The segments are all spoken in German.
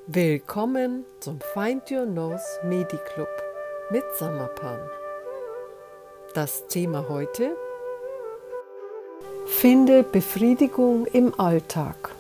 Willkommen zum Find Your Nose Medi Club mit Samapan. Das Thema heute: Finde Befriedigung im Alltag.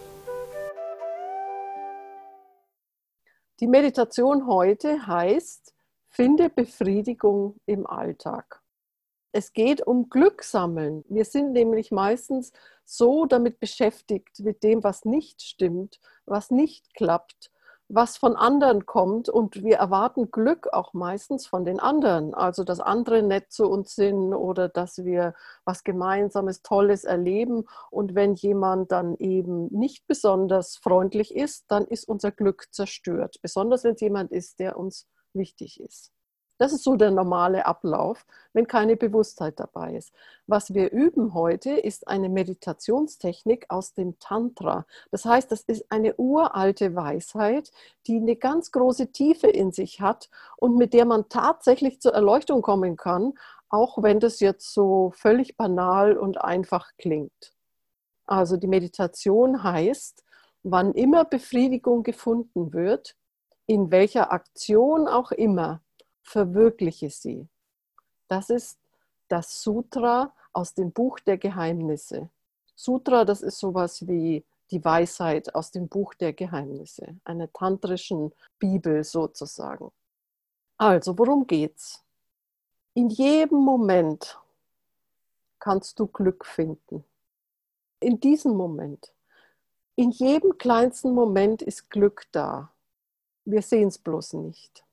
Die Meditation heute heißt: Finde Befriedigung im Alltag. Es geht um Glück sammeln. Wir sind nämlich meistens so damit beschäftigt, mit dem, was nicht stimmt, was nicht klappt, was von anderen kommt, und wir erwarten Glück auch meistens von den anderen. Also, dass andere nett zu uns sind oder dass wir was Gemeinsames, Tolles erleben. Und wenn jemand dann eben nicht besonders freundlich ist, dann ist unser Glück zerstört. Besonders wenn es jemand ist, der uns wichtig ist. Das ist so der normale Ablauf, wenn keine Bewusstheit dabei ist. Was wir üben heute, ist eine Meditationstechnik aus dem Tantra. Das heißt, das ist eine uralte Weisheit, die eine ganz große Tiefe in sich hat und mit der man tatsächlich zur Erleuchtung kommen kann, auch wenn das jetzt so völlig banal und einfach klingt. Also die Meditation heißt: Wann immer Befriedigung gefunden wird, in welcher Aktion auch immer, verwirkliche sie. Das ist das Sutra aus dem Buch der Geheimnisse. Sutra, das ist sowas wie die Weisheit aus dem Buch der Geheimnisse, einer tantrischen Bibel sozusagen. Also, worum geht's? In jedem Moment kannst du Glück finden. In diesem Moment. In jedem kleinsten Moment ist Glück da. Wir sehen es bloß nicht.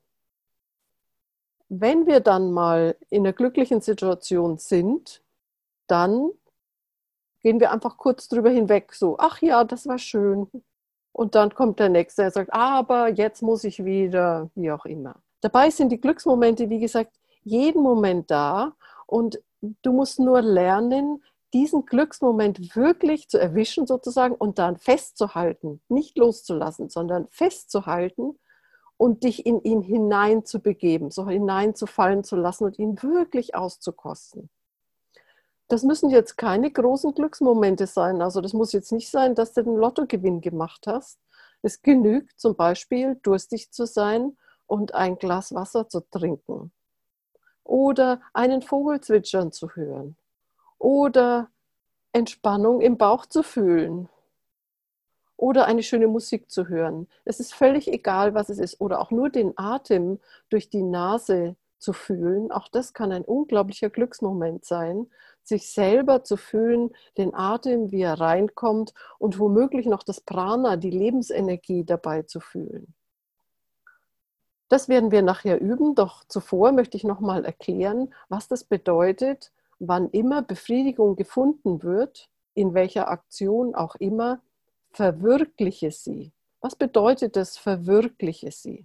Wenn wir dann mal in einer glücklichen Situation sind, dann gehen wir einfach kurz drüber hinweg, so: ach ja, das war schön. Und dann kommt der Nächste, der sagt: aber jetzt muss ich wieder, wie auch immer. Dabei sind die Glücksmomente, wie gesagt, jeden Moment da, und du musst nur lernen, diesen Glücksmoment wirklich zu erwischen sozusagen und dann festzuhalten, nicht loszulassen, sondern festzuhalten und dich in ihn hineinzubegeben, so hineinzufallen zu lassen und ihn wirklich auszukosten. Das müssen jetzt keine großen Glücksmomente sein. Also das muss jetzt nicht sein, dass du den Lottogewinn gemacht hast. Es genügt zum Beispiel, durstig zu sein und ein Glas Wasser zu trinken oder einen Vogel zwitschern zu hören oder Entspannung im Bauch zu fühlen oder eine schöne Musik zu hören. Es ist völlig egal, was es ist. Oder auch nur den Atem durch die Nase zu fühlen. Auch das kann ein unglaublicher Glücksmoment sein, sich selber zu fühlen, den Atem, wie er reinkommt, und womöglich noch das Prana, die Lebensenergie, dabei zu fühlen. Das werden wir nachher üben, doch zuvor möchte ich nochmal erklären, was das bedeutet, wann immer Befriedigung gefunden wird, in welcher Aktion auch immer. Verwirkliche sie. Was bedeutet das, verwirkliche sie?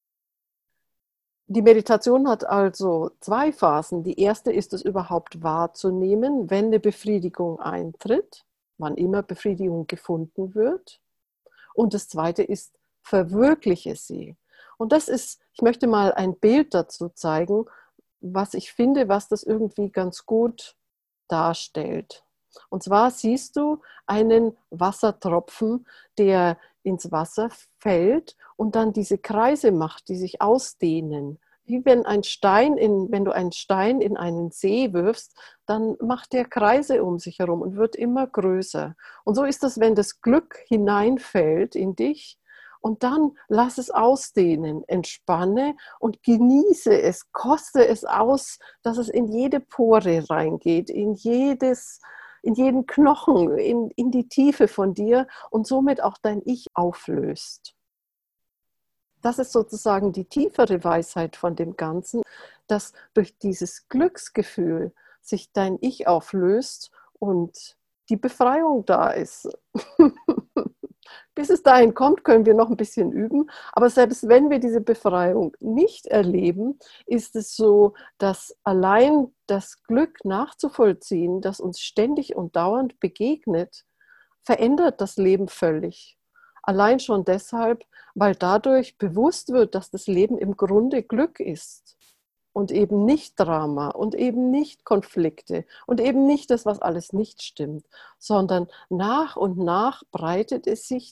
Die Meditation hat also zwei Phasen. Die erste ist es überhaupt wahrzunehmen, wenn eine Befriedigung eintritt, wann immer Befriedigung gefunden wird. Und das zweite ist, verwirkliche sie. Und das ist, ich möchte mal ein Bild dazu zeigen, was ich finde, was das irgendwie ganz gut darstellt. Und zwar siehst du einen Wassertropfen, der ins Wasser fällt und dann diese Kreise macht, die sich ausdehnen. Wie wenn wenn du einen Stein in einen See wirfst, dann macht der Kreise um sich herum und wird immer größer. Und so ist das, wenn das Glück hineinfällt in dich, und dann lass es ausdehnen, entspanne und genieße es, koste es aus, dass es in jede Pore reingeht, in jeden Knochen, in die Tiefe von dir und somit auch dein Ich auflöst. Das ist sozusagen die tiefere Weisheit von dem Ganzen, dass durch dieses Glücksgefühl sich dein Ich auflöst und die Befreiung da ist. Bis es dahin kommt, können wir noch ein bisschen üben. Aber selbst wenn wir diese Befreiung nicht erleben, ist es so, dass allein das Glück nachzuvollziehen, das uns ständig und dauernd begegnet, verändert das Leben völlig. Allein schon deshalb, weil dadurch bewusst wird, dass das Leben im Grunde Glück ist. Und eben nicht Drama und eben nicht Konflikte und eben nicht das, was alles nicht stimmt, sondern nach und nach breitet es sich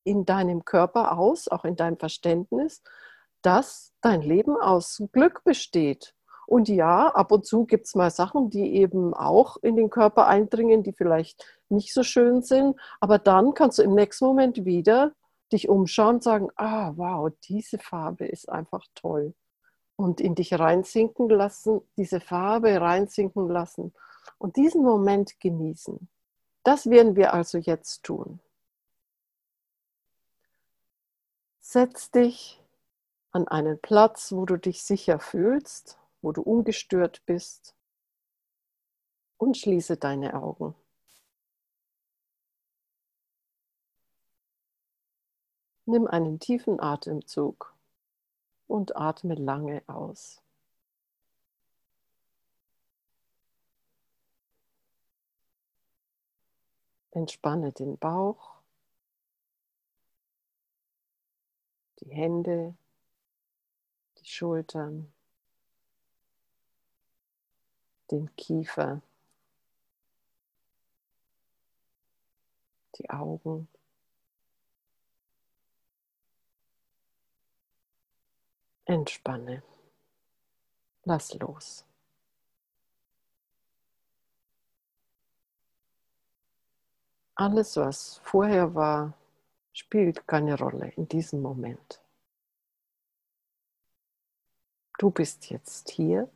in deinem Körper aus, auch in deinem Verständnis, dass dein Leben aus Glück besteht. Und ja, ab und zu gibt es mal Sachen, die eben auch in den Körper eindringen, die vielleicht nicht so schön sind. Aber dann kannst du im nächsten Moment wieder dich umschauen und sagen, ah, wow, diese Farbe ist einfach toll. Und in dich reinsinken lassen, diese Farbe reinsinken lassen und diesen Moment genießen. Das werden wir also jetzt tun. Setz dich an einen Platz, wo du dich sicher fühlst, wo du ungestört bist und schließe deine Augen. Nimm einen tiefen Atemzug und atme lange aus. Entspanne den Bauch, die Hände, die Schultern, den Kiefer, die Augen. Entspanne. Lass los. Alles, was vorher war, spielt keine Rolle in diesem Moment. Du bist jetzt hier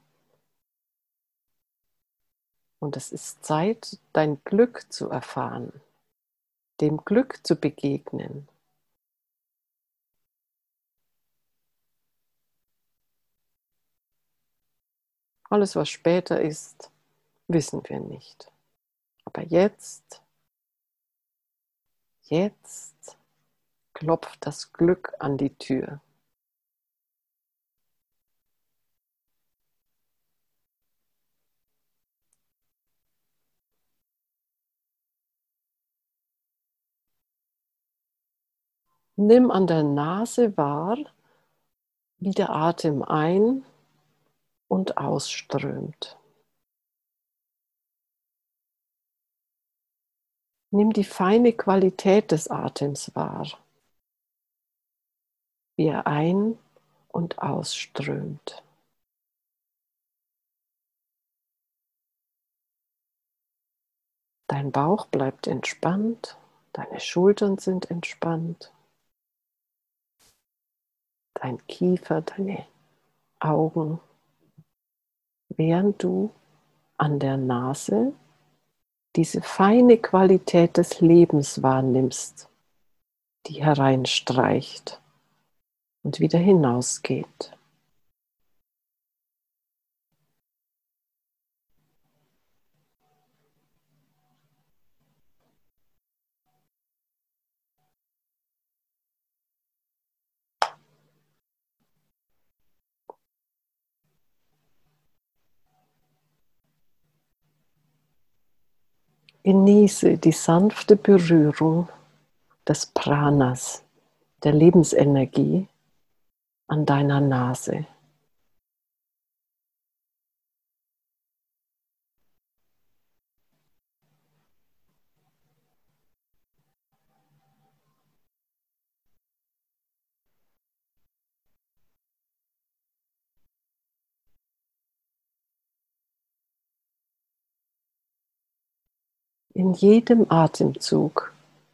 und es ist Zeit, dein Glück zu erfahren, dem Glück zu begegnen. Alles, was später ist, wissen wir nicht. Aber jetzt klopft das Glück an die Tür. Nimm an der Nase wahr, wie der Atem ein- und ausströmt. Nimm die feine Qualität des Atems wahr, wie er ein- und ausströmt. Dein Bauch bleibt entspannt, deine Schultern sind entspannt, dein Kiefer, deine Augen, während du an der Nase diese feine Qualität des Lebens wahrnimmst, die hereinstreicht und wieder hinausgeht. Genieße die sanfte Berührung des Pranas, der Lebensenergie an deiner Nase. In jedem Atemzug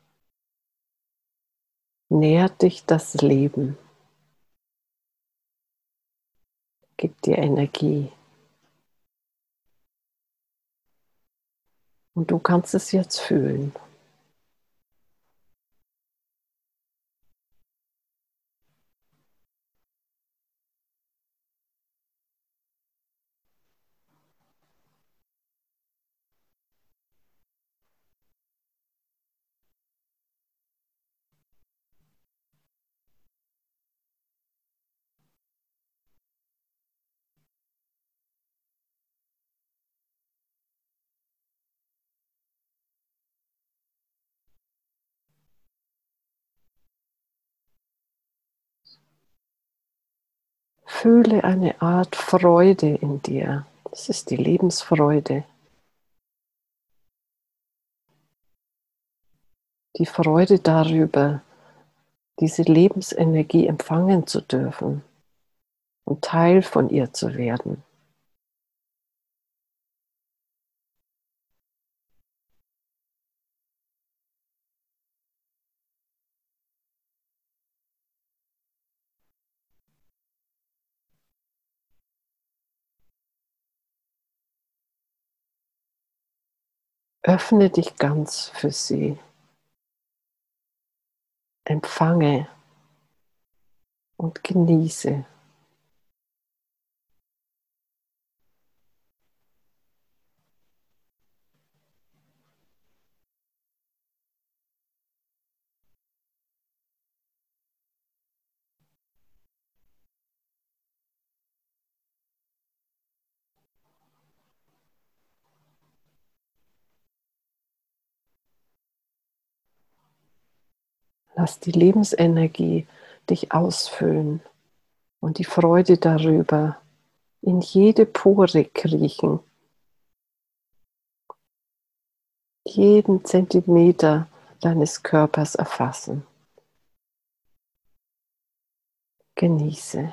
nährt dich das Leben, gibt dir Energie. Und du kannst es jetzt fühlen. Fühle eine Art Freude in dir. Das ist die Lebensfreude. Die Freude darüber, diese Lebensenergie empfangen zu dürfen und Teil von ihr zu werden. Öffne dich ganz für sie. Empfange und genieße. Lass die Lebensenergie dich ausfüllen und die Freude darüber in jede Pore kriechen, jeden Zentimeter deines Körpers erfassen. Genieße.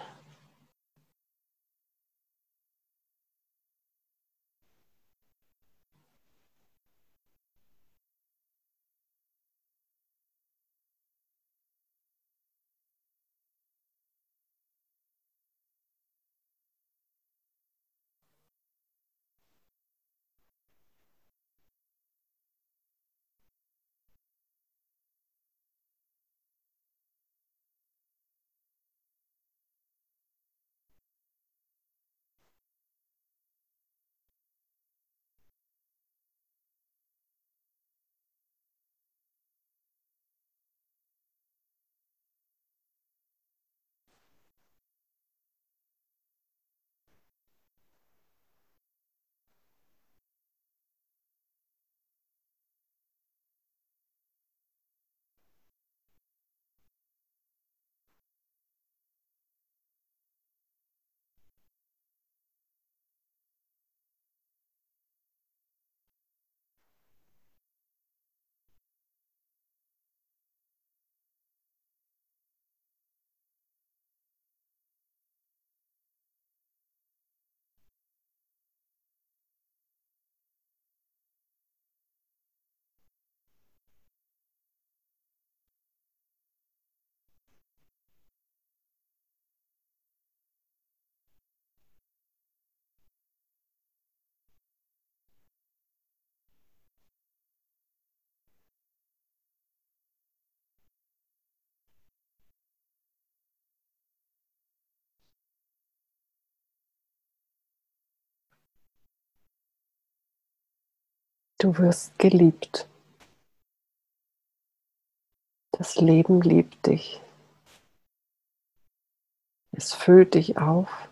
Du wirst geliebt. Das Leben liebt dich. Es füllt dich auf.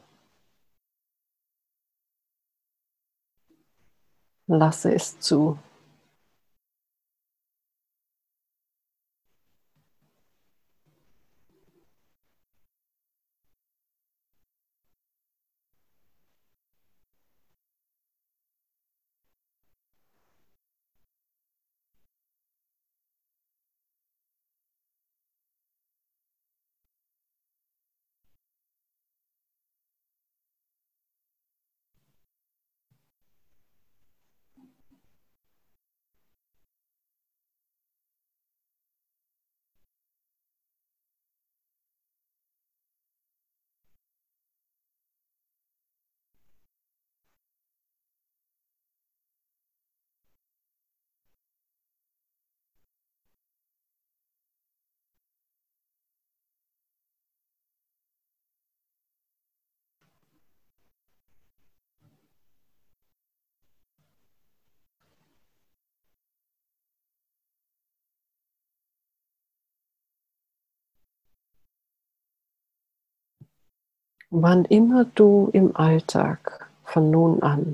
Lasse es zu. Wann immer du im Alltag von nun an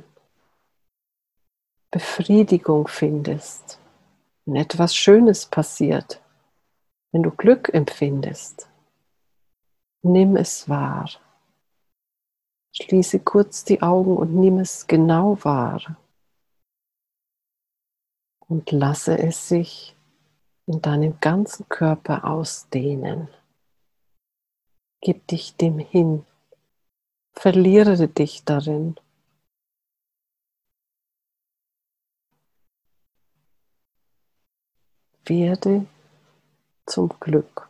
Befriedigung findest, wenn etwas Schönes passiert, wenn du Glück empfindest, nimm es wahr. Schließe kurz die Augen und nimm es genau wahr und lasse es sich in deinem ganzen Körper ausdehnen. Gib dich dem hin, verliere dich darin. Werde zum Glück.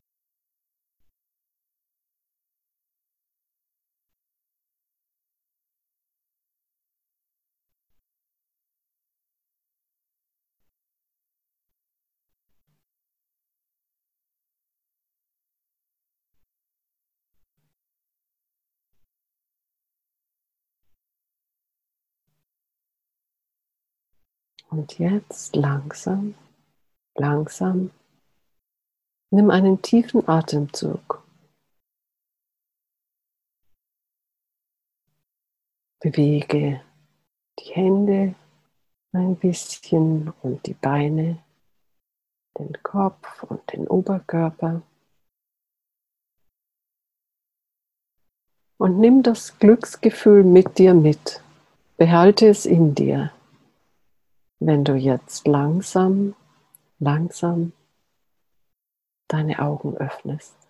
Und jetzt langsam, langsam, nimm einen tiefen Atemzug. Bewege die Hände ein bisschen und die Beine, den Kopf und den Oberkörper. Und nimm das Glücksgefühl mit dir mit. Behalte es in dir, wenn du jetzt langsam, langsam deine Augen öffnest.